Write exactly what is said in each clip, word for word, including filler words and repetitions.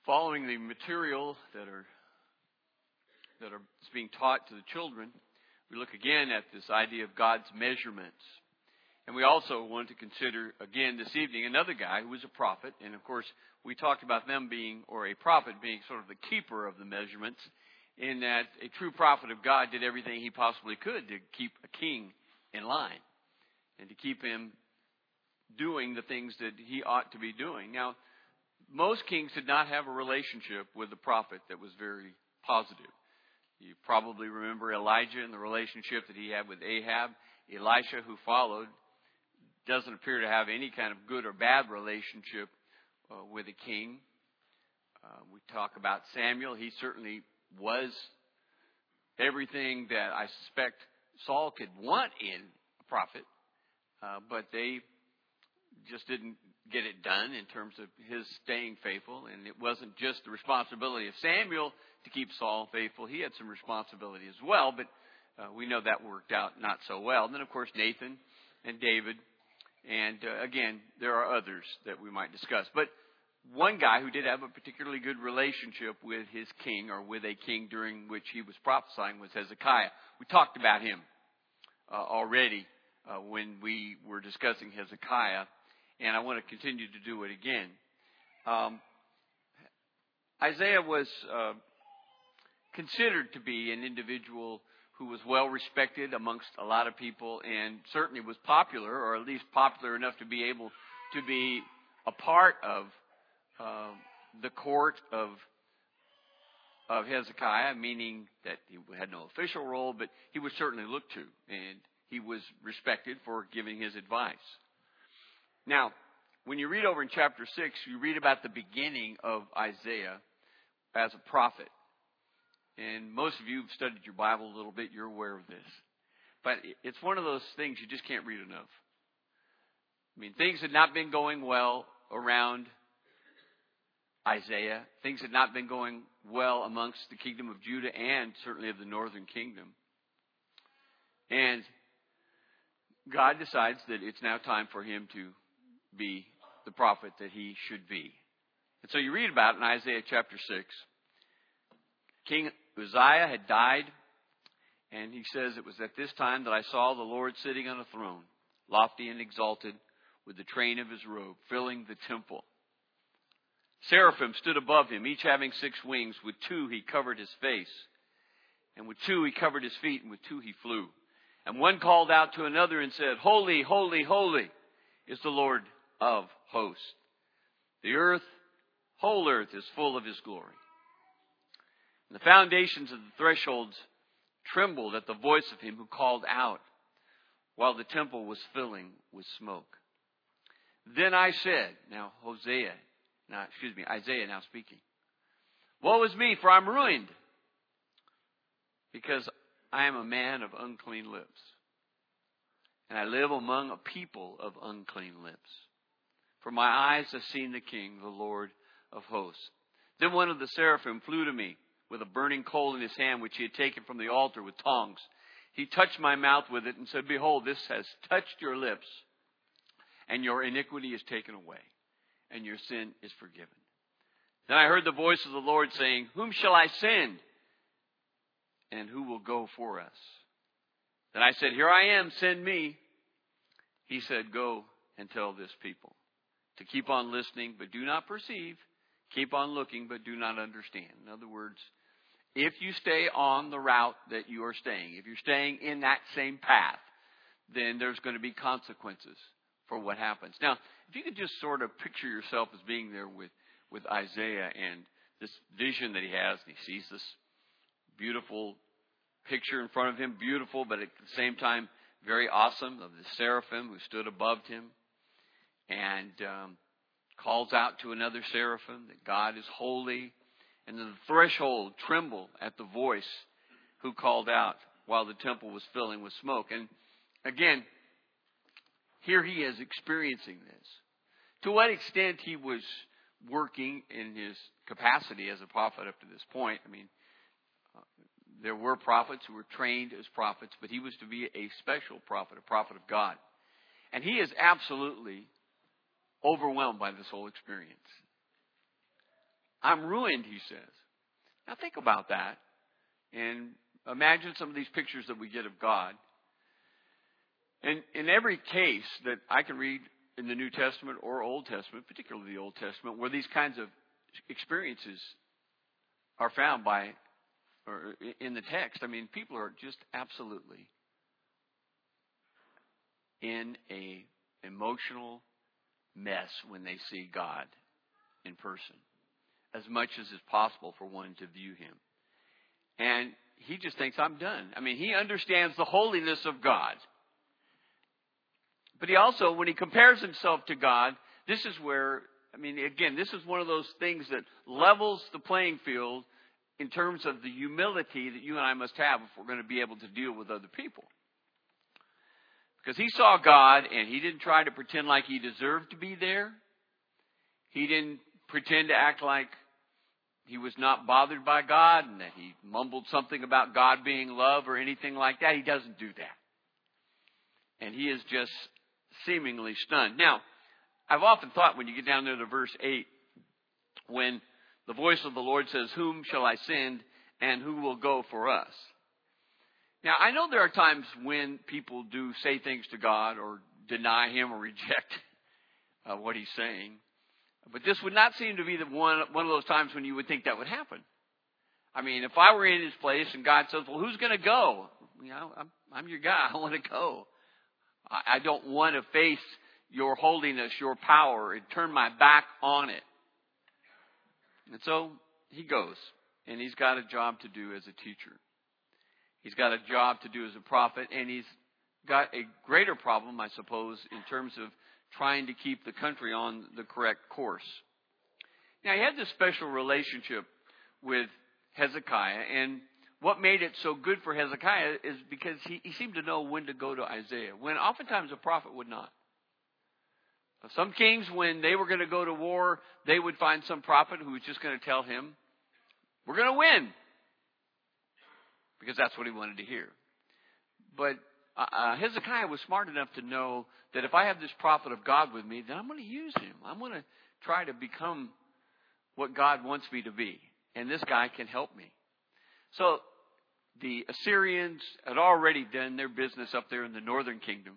Following the material that are that are being taught to the children, we look again at this idea of God's measurements. And we also want to consider again this evening another guy who was a prophet. And of course, we talked about them being, or a prophet being sort of the keeper of the measurements, in that a true prophet of God did everything he possibly could to keep a king in line and to keep him doing the things that he ought to be doing. Now, most kings did not have a relationship with the prophet that was very positive. You probably remember Elijah and the relationship that he had with Ahab. Elisha, who followed, doesn't appear to have any kind of good or bad relationship uh, with a king. Uh, we talk about Samuel. He certainly was everything that I suspect Saul could want in a prophet, uh, but they just didn't get it done in terms of his staying faithful. And it wasn't just the responsibility of Samuel to keep Saul faithful. He had some responsibility as well, but uh, we know that worked out not so well. And then, of course, Nathan and David. And uh, again, there are others that we might discuss. But one guy who did have a particularly good relationship with his king, or with a king during which he was prophesying, was Hezekiah. We talked about him uh, already uh, when we were discussing Hezekiah. And I want to continue to do it again. Um, Isaiah was uh, considered to be an individual who was well respected amongst a lot of people, and certainly was popular, or at least popular enough to be able to be a part of uh, the court of of Hezekiah, meaning that he had no official role, but he was certainly looked to, and he was respected for giving his advice. Now, when you read over in chapter six, you read about the beginning of Isaiah as a prophet. And most of you have studied your Bible a little bit. You're aware of this. But it's one of those things you just can't read enough. I mean, things had not been going well around Isaiah. Things had not been going well amongst the kingdom of Judah and certainly of the northern kingdom. And God decides that it's now time for him to be the prophet that he should be. And so you read about it in Isaiah chapter six. King Uzziah had died, and he says, "It was at this time that I saw the Lord sitting on a throne, lofty and exalted, with the train of his robe filling the temple. Seraphim stood above him, each having six wings. With two he covered his face, and with two he covered his feet, and with two he flew. And one called out to another and said, 'Holy, holy, holy is the Lord of hosts. The earth, whole earth, is full of his glory.' And the foundations of the thresholds trembled at the voice of him who called out, while the temple was filling with smoke. Then I said," now Hosea, now excuse me, Isaiah now speaking, "Woe is me, for I'm ruined, because I am a man of unclean lips, and I live among a people of unclean lips. For my eyes have seen the King, the Lord of hosts." Then one of the seraphim flew to me with a burning coal in his hand, which he had taken from the altar with tongs. He touched my mouth with it and said, "Behold, this has touched your lips, and your iniquity is taken away, and your sin is forgiven." Then I heard the voice of the Lord saying, "Whom shall I send? And who will go for us?" Then I said, "Here I am, send me." He said, "Go and tell this people to keep on listening, but do not perceive. Keep on looking, but do not understand." In other words, if you stay on the route that you are staying, if you're staying in that same path, then there's going to be consequences for what happens. Now, if you could just sort of picture yourself as being there with, with Isaiah and this vision that he has, and he sees this beautiful picture in front of him, beautiful, but at the same time very awesome, of the seraphim who stood above him, and um, calls out to another seraphim that God is holy, and the threshold trembled at the voice who called out while the temple was filling with smoke. And again, here he is experiencing this. To what extent he was working in his capacity as a prophet up to this point, I mean, uh, there were prophets who were trained as prophets, but he was to be a special prophet, a prophet of God. And he is absolutely overwhelmed by this whole experience. I'm ruined, he says. Now think about that. And imagine some of these pictures that we get of God. And in every case that I can read in the New Testament or Old Testament, particularly the Old Testament, where these kinds of experiences are found by, or in the text, I mean, people are just absolutely in a emotional mess when they see God in person, as much as is possible for one to view him. And he just thinks, I'm done. I mean, he understands the holiness of God. But he also, when he compares himself to God, this is where, I mean, again, this is one of those things that levels the playing field in terms of the humility that you and I must have if we're going to be able to deal with other people. Because he saw God and he didn't try to pretend like he deserved to be there. He didn't pretend to act like he was not bothered by God and that he mumbled something about God being love or anything like that. He doesn't do that. And he is just seemingly stunned. Now, I've often thought when you get down there to verse eight, when the voice of the Lord says, whom shall I send and who will go for us? Now, I know there are times when people do say things to God or deny him or reject uh, what he's saying. But this would not seem to be the one, one of those times when you would think that would happen. I mean, if I were in his place and God says, well, who's going to go? You know, I'm, I'm your guy. I want to go. I, I don't want to face your holiness, your power, and turn my back on it. And so he goes, and he's got a job to do as a teacher. He's got a job to do as a prophet, and he's got a greater problem, I suppose, in terms of trying to keep the country on the correct course. Now, he had this special relationship with Hezekiah, and what made it so good for Hezekiah is because he, he seemed to know when to go to Isaiah, when oftentimes a prophet would not. Some kings, when they were going to go to war, they would find some prophet who was just going to tell him, we're going to win. Because that's what he wanted to hear. But uh, Hezekiah was smart enough to know that if I have this prophet of God with me, then I'm going to use him. I'm going to try to become what God wants me to be. And this guy can help me. So the Assyrians had already done their business up there in the northern kingdom.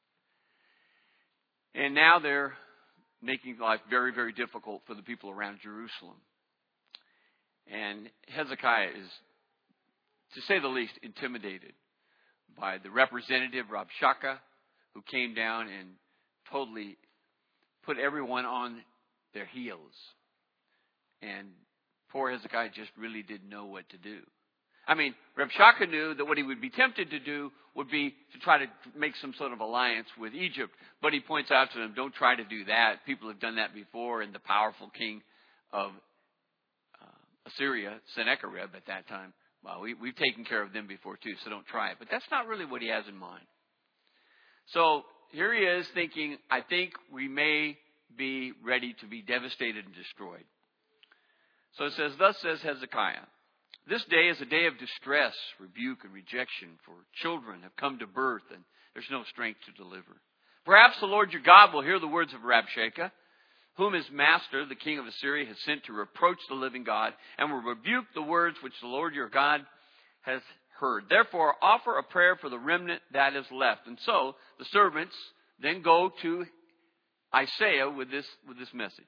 And now they're making life very, very difficult for the people around Jerusalem. And Hezekiah is, to say the least, intimidated by the representative, Rabshakeh, who came down and totally put everyone on their heels. And poor Hezekiah just really didn't know what to do. I mean, Rabshakeh knew that what he would be tempted to do would be to try to make some sort of alliance with Egypt. But he points out to them, don't try to do that. People have done that before. And the powerful king of uh, Assyria, Sennacherib at that time, well, we, we've taken care of them before too, so don't try it. But that's not really what he has in mind. So here he is thinking, I think we may be ready to be devastated and destroyed. So it says, thus says Hezekiah, this day is a day of distress, rebuke, and rejection, for children have come to birth, and there's no strength to deliver. Perhaps the Lord your God will hear the words of Rabshakeh, whom his master, the king of Assyria, has sent to reproach the living God, and will rebuke the words which the Lord your God has heard. Therefore, offer a prayer for the remnant that is left. And so, the servants then go to Isaiah with this, with this message.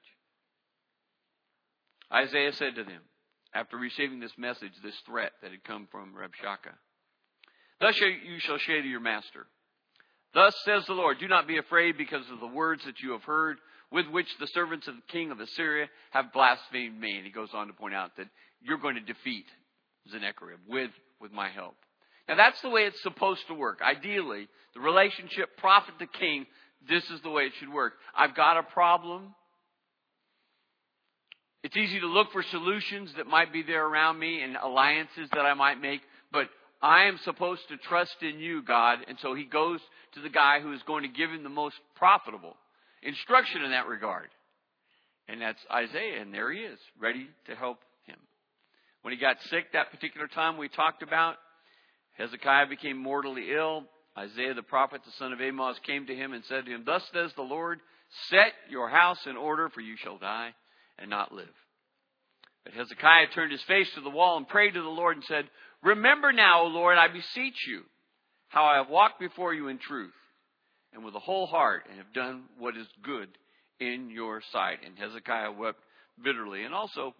Isaiah said to them, after receiving this message, this threat that had come from Rabshakeh, thus you shall say to your master, thus says the Lord, do not be afraid because of the words that you have heard, with which the servants of the king of Assyria have blasphemed me. And he goes on to point out that you're going to defeat Sennacherib with, with my help. Now that's the way it's supposed to work. Ideally, the relationship prophet to king, this is the way it should work. I've got a problem. It's easy to look for solutions that might be there around me and alliances that I might make, but I am supposed to trust in you, God. And so he goes to the guy who is going to give him the most profitable instruction in that regard. And that's Isaiah, and there he is, ready to help him. When he got sick that particular time we talked about, Hezekiah became mortally ill. Isaiah the prophet, the son of Amoz, came to him and said to him, thus says the Lord, set your house in order, for you shall die and not live. But Hezekiah turned his face to the wall and prayed to the Lord and said, "Remember now, O Lord, I beseech you, how I have walked before you in truth and with a whole heart and have done what is good in your sight." And Hezekiah wept bitterly. And also,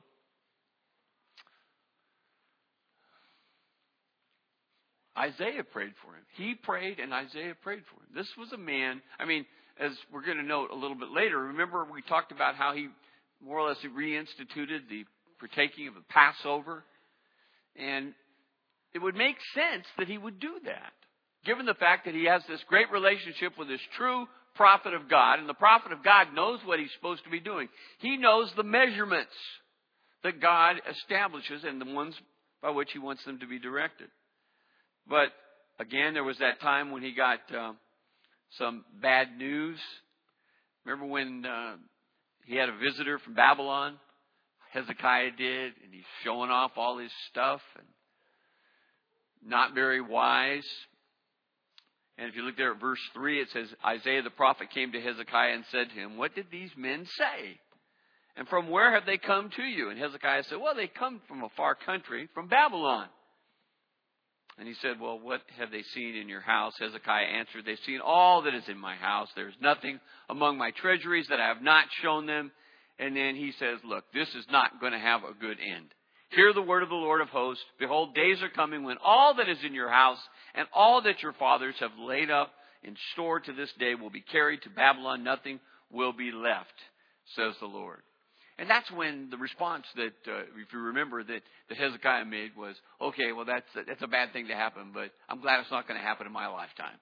Isaiah prayed for him. He prayed and Isaiah prayed for him. This was a man, I mean, as we're going to note a little bit later, remember we talked about how he more or less reinstituted the partaking of the Passover. And it would make sense that he would do that, given the fact that he has this great relationship with this true prophet of God. And the prophet of God knows what he's supposed to be doing. He knows the measurements that God establishes and the ones by which he wants them to be directed. But again, there was that time when he got uh, some bad news. Remember when uh, he had a visitor from Babylon? Hezekiah did, and he's showing off all his stuff and not very wise. And if you look there at verse three, it says, Isaiah the prophet came to Hezekiah and said to him, "What did these men say? And from where have they come to you?" And Hezekiah said, "Well, they come from a far country, from Babylon." And he said, "Well, what have they seen in your house?" Hezekiah answered, "They've seen all that is in my house. There is nothing among my treasuries that I have not shown them." And then he says, "Look, this is not going to have a good end. Hear the word of the Lord of hosts. Behold, days are coming when all that is in your house and all that your fathers have laid up in store to this day will be carried to Babylon. Nothing will be left, says the Lord." And that's when the response that, uh, if you remember, that, that Hezekiah made was, okay, well, that's, that's a bad thing to happen, but I'm glad it's not going to happen in my lifetime.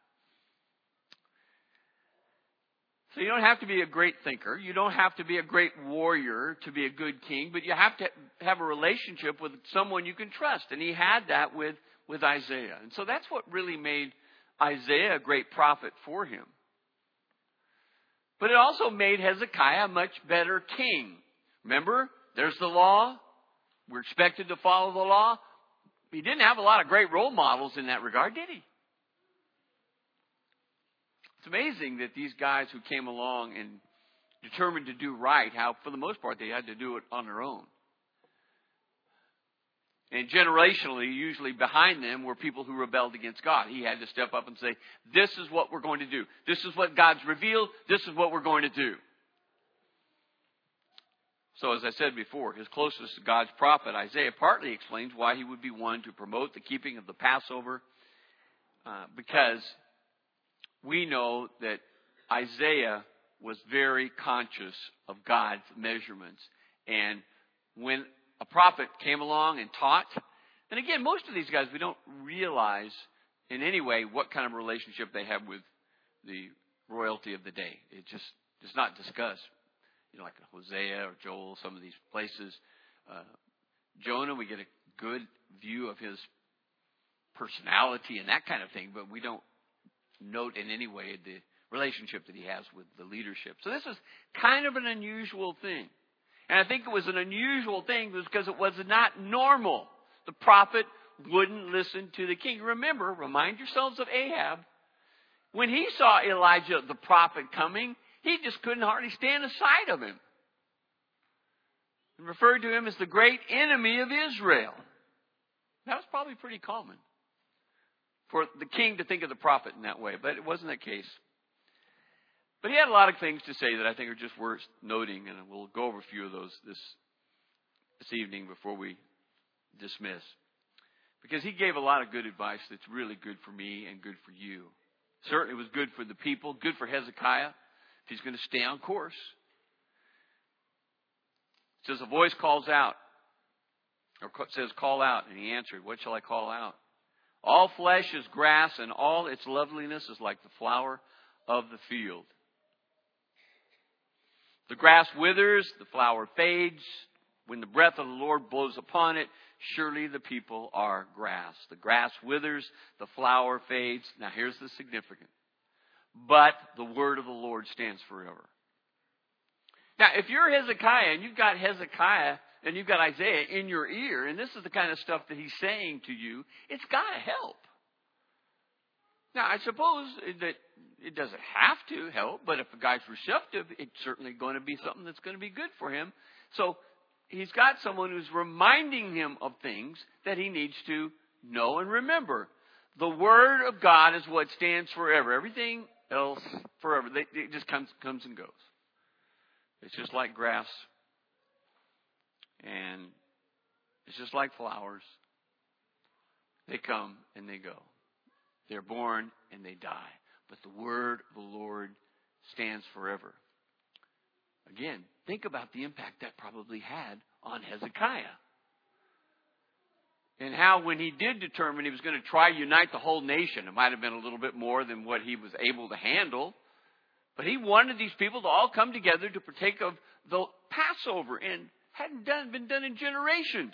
So you don't have to be a great thinker. You don't have to be a great warrior to be a good king, but you have to have a relationship with someone you can trust. And he had that with, with Isaiah. And so that's what really made Isaiah a great prophet for him. But it also made Hezekiah a much better king. Remember, there's the law. We're expected to follow the law. He didn't have a lot of great role models in that regard, did he? It's amazing that these guys who came along and determined to do right, how for the most part they had to do it on their own. And generationally, usually behind them were people who rebelled against God. He had to step up and say, "This is what we're going to do. This is what God's revealed. This is what we're going to do." So as I said before, his closest to God's prophet, Isaiah, partly explains why he would be one to promote the keeping of the Passover, uh, because we know that Isaiah was very conscious of God's measurements. And when a prophet came along and taught, and again, most of these guys, we don't realize in any way what kind of relationship they have with the royalty of the day. It just does not discuss. You know, like Hosea or Joel, some of these places. Uh, Jonah, we get a good view of his personality and that kind of thing, but we don't note in any way the relationship that he has with the leadership. So this is kind of an unusual thing. And I think it was an unusual thing because it was not normal. The prophet wouldn't listen to the king. Remember, remind yourselves of Ahab. When he saw Elijah, the prophet, coming, he just couldn't hardly stand aside of him. He referred to him as the great enemy of Israel. That was probably pretty common for the king to think of the prophet in that way, but it wasn't that case. But he had a lot of things to say that I think are just worth noting, and we'll go over a few of those this, this evening before we dismiss. Because he gave a lot of good advice that's really good for me and good for you. Certainly was good for the people, good for Hezekiah, if he's going to stay on course. It says, a voice calls out, or says, call out, and he answered, what shall I call out? All flesh is grass, and all its loveliness is like the flower of the field. The grass withers, the flower fades. When the breath of the Lord blows upon it, surely the people are grass. The grass withers, the flower fades. Now here's the significance. But the word of the Lord stands forever. Now, if you're Hezekiah and you've got Hezekiah and you've got Isaiah in your ear, and this is the kind of stuff that he's saying to you, it's got to help. Now, I suppose that it doesn't have to help, but if a guy's receptive, it's certainly going to be something that's going to be good for him. So he's got someone who's reminding him of things that he needs to know and remember. The Word of God is what stands forever. Everything else forever. It just comes, comes and goes. It's just like grass. And it's just like flowers. They come and they go. They're born and they die. But the Word of the Lord stands forever. Again, think about the impact that probably had on Hezekiah. And how when he did determine he was going to try to unite the whole nation, it might have been a little bit more than what he was able to handle. But he wanted these people to all come together to partake of the Passover. And hadn't done, been done in generations.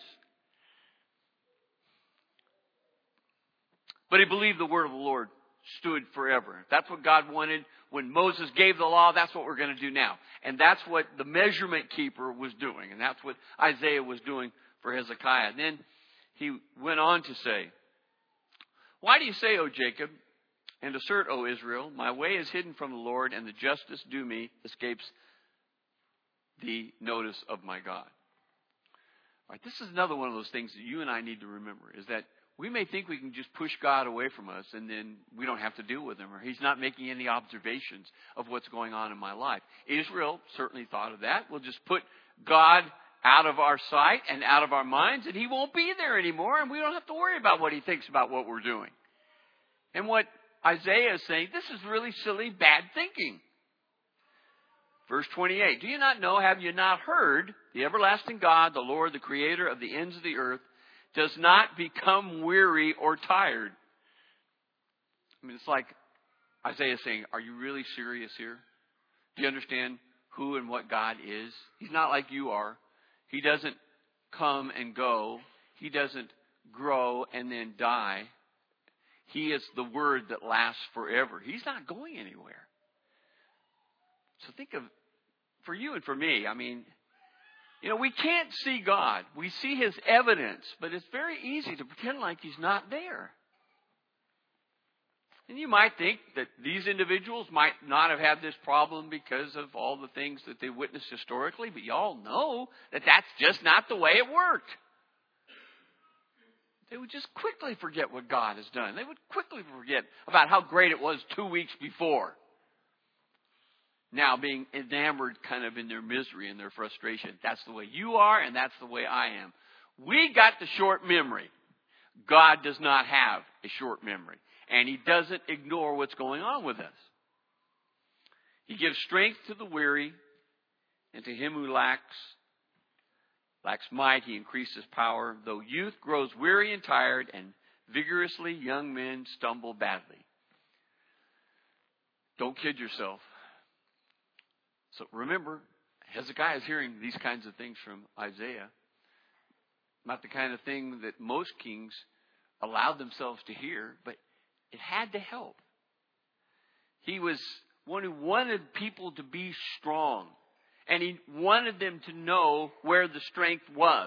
But he believed the word of the Lord stood forever. That's what God wanted when Moses gave the law. That's what we're going to do now. And that's what the measurement keeper was doing. And that's what Isaiah was doing for Hezekiah. And then he went on to say, why do you say, O Jacob, and assert, O Israel, my way is hidden from the Lord, and the justice due me escapes the notice of my God. All right, this is another one of those things that you and I need to remember, is that we may think we can just push God away from us and then we don't have to deal with him, or he's not making any observations of what's going on in my life. Israel certainly thought of that. We'll just put God out of our sight and out of our minds, and he won't be there anymore, and we don't have to worry about what he thinks about what we're doing. And what Isaiah is saying, this is really silly, bad thinking. Verse twenty-eight, do you not know, have you not heard, the everlasting God, the Lord, the creator of the ends of the earth, does not become weary or tired? I mean, it's like Isaiah saying, are you really serious here? Do you understand who and what God is? He's not like you are. He doesn't come and go. He doesn't grow and then die. He is the Word that lasts forever. He's not going anywhere. So think of, for you and for me, I mean, you know, we can't see God. We see His evidence, but it's very easy to pretend like He's not there. And you might think that these individuals might not have had this problem because of all the things that they witnessed historically, but you all know that that's just not the way it worked. They would just quickly forget what God has done. They would quickly forget about how great it was two weeks before. Now being enamored kind of in their misery and their frustration. That's the way you are, and that's the way I am. We got the short memory. God does not have a short memory. And He doesn't ignore what's going on with us. He gives strength to the weary, and to him who lacks, lacks might, He increases power. Though youth grows weary and tired, and vigorously young men stumble badly. Don't kid yourself. So remember, Hezekiah is hearing these kinds of things from Isaiah. Not the kind of thing that most kings allowed themselves to hear, but it had to help. He was one who wanted people to be strong. And he wanted them to know where the strength was.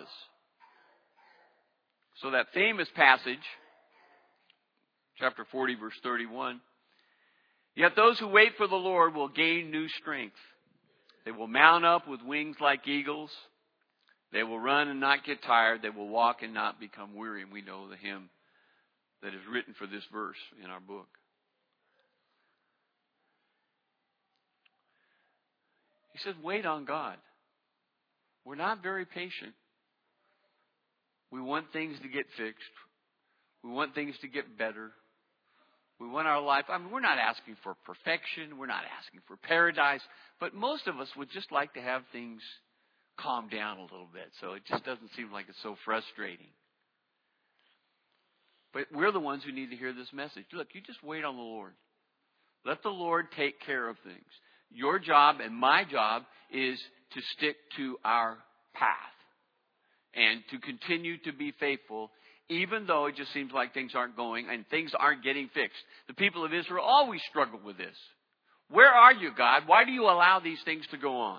So that famous passage, chapter forty, verse thirty-one. Yet those who wait for the Lord will gain new strength. They will mount up with wings like eagles. They will run and not get tired. They will walk and not become weary. And we know the hymn that is written for this verse in our book. He says, wait on God. We're not very patient. We want things to get fixed. We want things to get better. We want our life. I mean, we're not asking for perfection. We're not asking for paradise. But most of us would just like to have things calm down a little bit. So it just doesn't seem like it's so frustrating. But we're the ones who need to hear this message. Look, you just wait on the Lord. Let the Lord take care of things. Your job and my job is to stick to our path and to continue to be faithful, even though it just seems like things aren't going and things aren't getting fixed. The people of Israel always struggle with this. Where are you, God? Why do you allow these things to go on?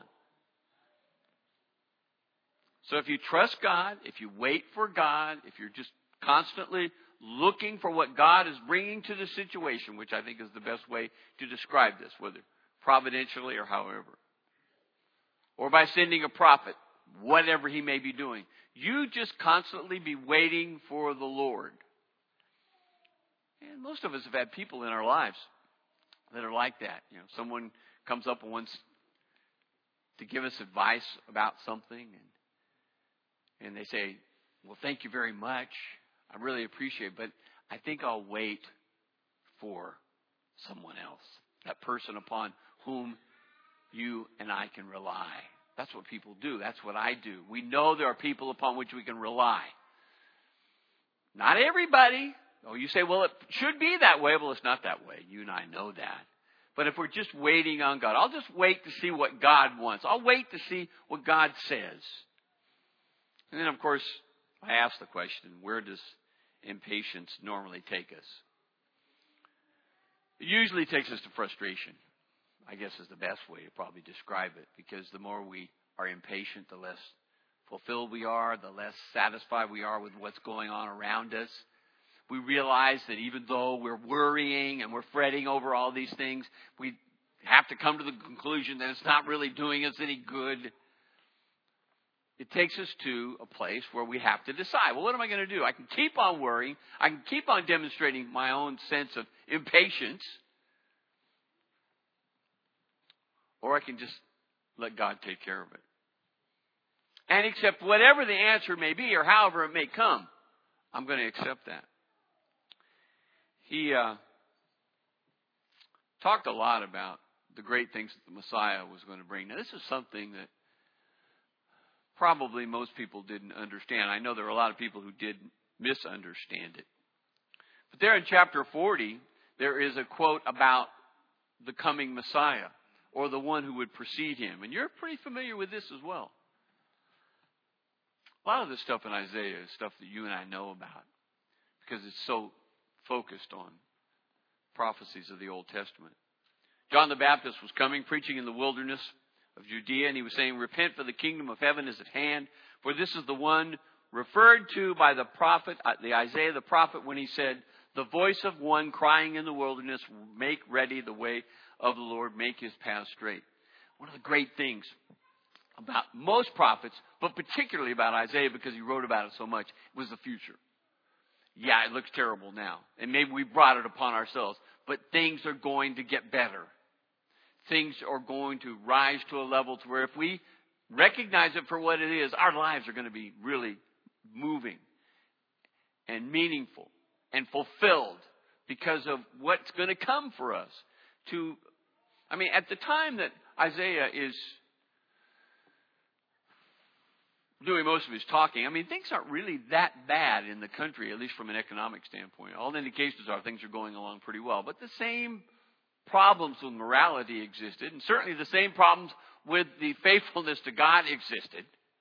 So if you trust God, if you wait for God, if you're just constantly looking for what God is bringing to the situation, which I think is the best way to describe this, whether providentially or however, or by sending a prophet whatever he may be doing. You just constantly be waiting for the Lord. And most of us have had people in our lives that are like that. You know, someone comes up and wants to give us advice about something, and, and they say, well, thank you very much. I really appreciate it, but I think I'll wait for someone else, that person upon whom you and I can rely. That's what people do. That's what I do. We know there are people upon which we can rely. Not everybody. Oh, you say, well, it should be that way. Well, it's not that way. You and I know that. But if we're just waiting on God, I'll just wait to see what God wants. I'll wait to see what God says. And then, of course, I ask the question, where does impatience normally take us? It usually takes us to frustration, I guess is the best way to probably describe it. Because the more we are impatient, the less fulfilled we are, the less satisfied we are with what's going on around us. We realize that even though we're worrying and we're fretting over all these things, we have to come to the conclusion that it's not really doing us any good. It takes us to a place where we have to decide, well, what am I going to do? I can keep on worrying. I can keep on demonstrating my own sense of impatience. Or I can just let God take care of it. And accept whatever the answer may be or however it may come. I'm going to accept that. He uh, talked a lot about the great things that the Messiah was going to bring. Now, this is something that probably most people didn't understand. I know there are a lot of people who did misunderstand it. But there in chapter forty, there is a quote about the coming Messiah, or the one who would precede him. And you're pretty familiar with this as well. A lot of this stuff in Isaiah is stuff that you and I know about, because it's so focused on prophecies of the Old Testament. John the Baptist was coming, preaching in the wilderness of Judea, and he was saying, repent, for the kingdom of heaven is at hand. For this is the one referred to by the prophet, the Isaiah the prophet, when he said, the voice of one crying in the wilderness, make ready the way of the Lord, make his path straight. One of the great things about most prophets, but particularly about Isaiah, because he wrote about it so much, was the future. Yeah, it looks terrible now. And maybe we brought it upon ourselves. But things are going to get better. Things are going to rise to a level to where if we recognize it for what it is, our lives are going to be really moving and meaningful and fulfilled because of what's going to come for us. To, I mean, at the time that Isaiah is doing most of his talking, I mean, things aren't really that bad in the country, at least from an economic standpoint. All the indications are things are going along pretty well. But the same problems with morality existed, and certainly the same problems with the faithfulness to God existed.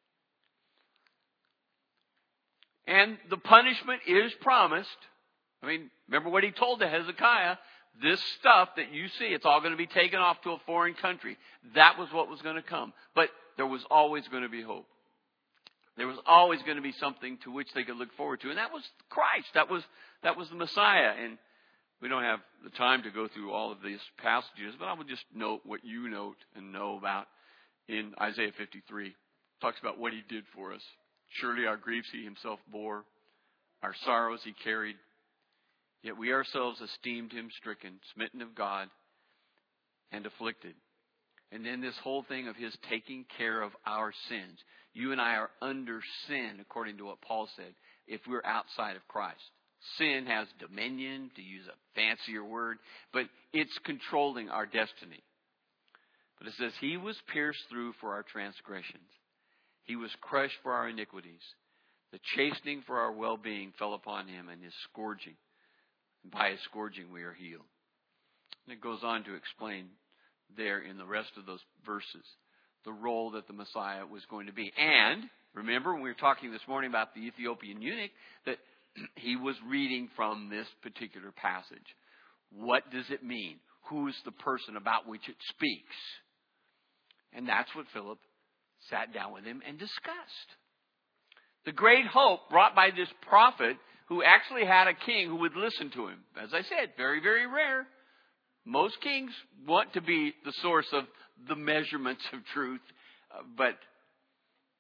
And the punishment is promised. I mean, remember what he told to Hezekiah? This stuff that you see, it's all going to be taken off to a foreign country. That was what was going to come. But there was always going to be hope. There was always going to be something to which they could look forward to. And that was Christ. That was that was the Messiah. And we don't have the time to go through all of these passages, but I will just note what you note and know about in Isaiah fifty-three. It talks about what he did for us. Surely our griefs he himself bore. Our sorrows he carried. Yet we ourselves esteemed him stricken, smitten of God, and afflicted. And then this whole thing of his taking care of our sins. You and I are under sin, according to what Paul said, if we're outside of Christ. Sin has dominion, to use a fancier word, but it's controlling our destiny. But it says, he was pierced through for our transgressions. He was crushed for our iniquities. The chastening for our well-being fell upon him, and his scourging. And by his scourging we are healed. And it goes on to explain there in the rest of those verses the role that the Messiah was going to be. And remember when we were talking this morning about the Ethiopian eunuch, that he was reading from this particular passage. What does it mean? Who is the person about which it speaks? And that's what Philip sat down with him and discussed. The great hope brought by this prophet who actually had a king who would listen to him. As I said, very, very rare. Most kings want to be the source of the measurements of truth. Uh, but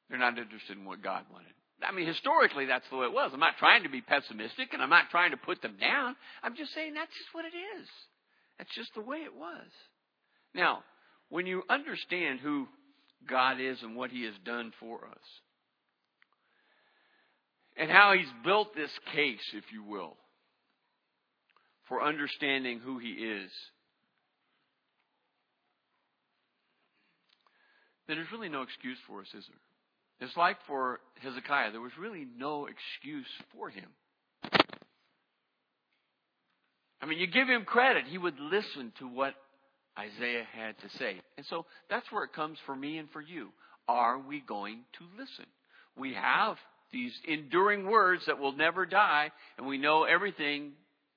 They're not interested in what God wanted. I mean, historically, that's the way it was. I'm not trying to be pessimistic, and I'm not trying to put them down. I'm just saying that's just what it is. That's just the way it was. Now, when you understand who God is and what He has done for us, and how He's built this case, if you will, for understanding who He is, then there's really no excuse for us, is there? It's like for Hezekiah, there was really no excuse for him. I mean, you give him credit, he would listen to what Isaiah had to say. And so that's where it comes for me and for you. Are we going to listen? We have these enduring words that will never die, and we know everything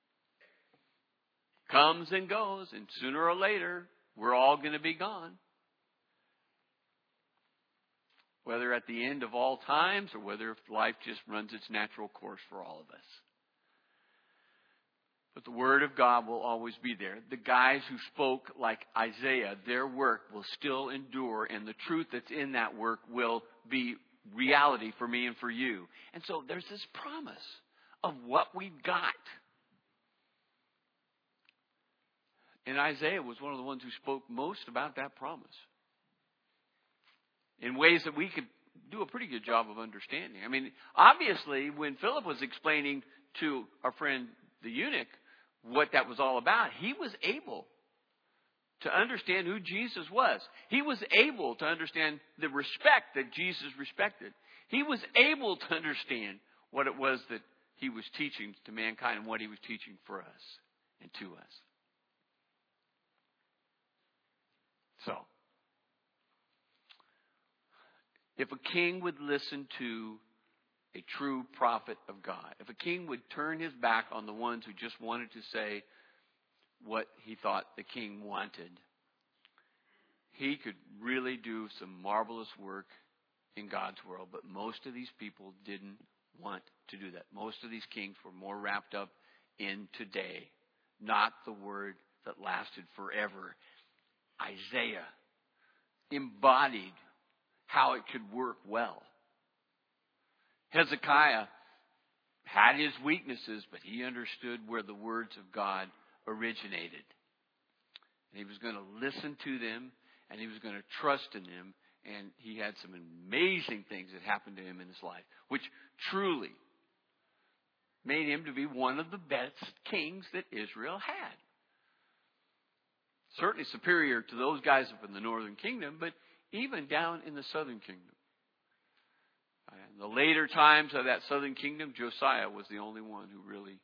comes and goes, and sooner or later, we're all going to be gone. Whether at the end of all times or whether life just runs its natural course for all of us. But the Word of God will always be there. The guys who spoke like Isaiah, their work will still endure, and the truth that's in that work will be reality for me and for you. And so there's this promise of what we've got. And Isaiah was one of the ones who spoke most about that promise, in ways that we could do a pretty good job of understanding. I mean, obviously, when Philip was explaining to our friend the eunuch what that was all about, he was able to understand who Jesus was. He was able to understand the respect that Jesus respected. He was able to understand what it was that He was teaching to mankind and what He was teaching for us and to us. So, if a king would listen to a true prophet of God, if a king would turn his back on the ones who just wanted to say what he thought the king wanted, he could really do some marvelous work in God's world. But most of these people didn't want to do that. Most of these kings were more wrapped up in today, not the word that lasted forever. Isaiah embodied how it could work well. Hezekiah had his weaknesses, but he understood where the words of God originated. And he was going to listen to them, and he was going to trust in them, and he had some amazing things that happened to him in his life, which truly made him to be one of the best kings that Israel had. Certainly superior to those guys up in the northern kingdom, but even down in the southern kingdom. In the later times of that southern kingdom, Josiah was the only one who really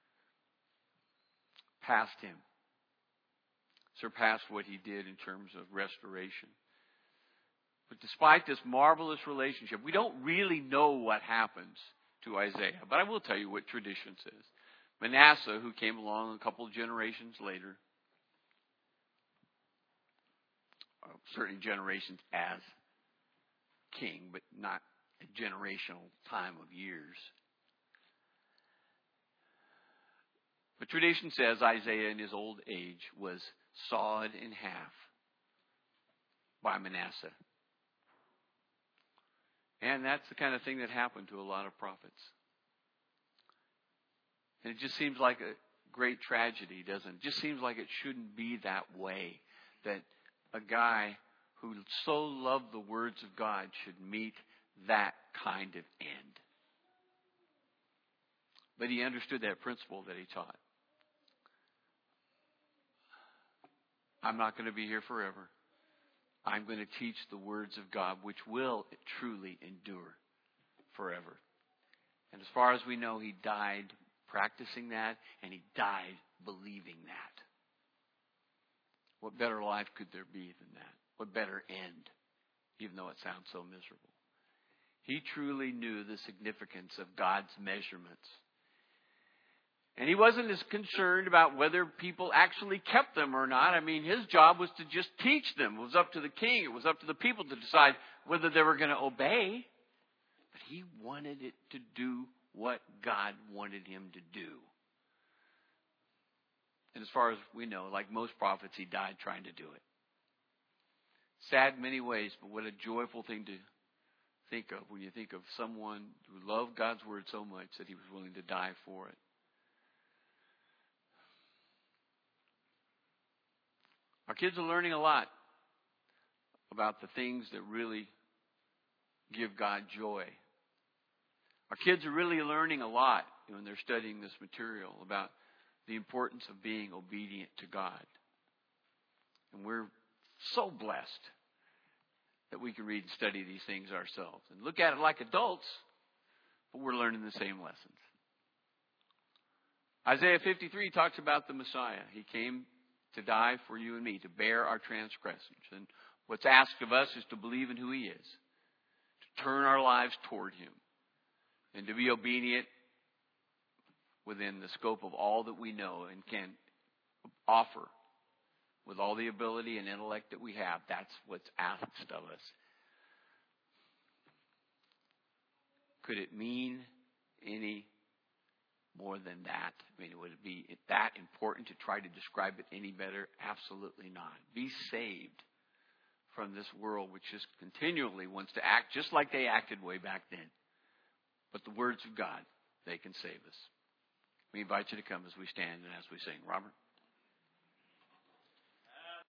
passed him, surpassed what he did in terms of restoration. But despite this marvelous relationship, we don't really know what happens to Isaiah. But I will tell you what tradition says. Manasseh, who came along a couple of generations later, certainly generations as king, but not a generational time of years. But tradition says Isaiah in his old age was sawed in half by Manasseh. And that's the kind of thing that happened to a lot of prophets. And it just seems like a great tragedy, doesn't it? It just seems like it shouldn't be that way, that a guy who so loved the words of God should meet that kind of end. But he understood that principle that he taught. I'm not going to be here forever. I'm going to teach the words of God, which will truly endure forever. And as far as we know, he died practicing that, and he died believing that. What better life could there be than that? What better end, even though it sounds so miserable? He truly knew the significance of God's measurements. And he wasn't as concerned about whether people actually kept them or not. I mean, his job was to just teach them. It was up to the king. It was up to the people to decide whether they were going to obey. But he wanted it to do what God wanted him to do. And as far as we know, like most prophets, he died trying to do it. Sad in many ways, but what a joyful thing to think of when you think of someone who loved God's Word so much that he was willing to die for it. Our kids are learning a lot about the things that really give God joy. Our kids are really learning a lot when they're studying this material about the importance of being obedient to God. And we're so blessed that we can read and study these things ourselves and look at it like adults, but we're learning the same lessons. Isaiah fifty-three talks about the Messiah. He came to die for you and me, to bear our transgressions. And what's asked of us is to believe in who he is, to turn our lives toward him, and to be obedient within the scope of all that we know and can offer with all the ability and intellect that we have. That's what's asked of us. Could it mean any more than that? I mean, would it be that important to try to describe it any better? Absolutely not. Be saved from this world which just continually wants to act just like they acted way back then. But the words of God, they can save us. We invite you to come as we stand and as we sing. Robert?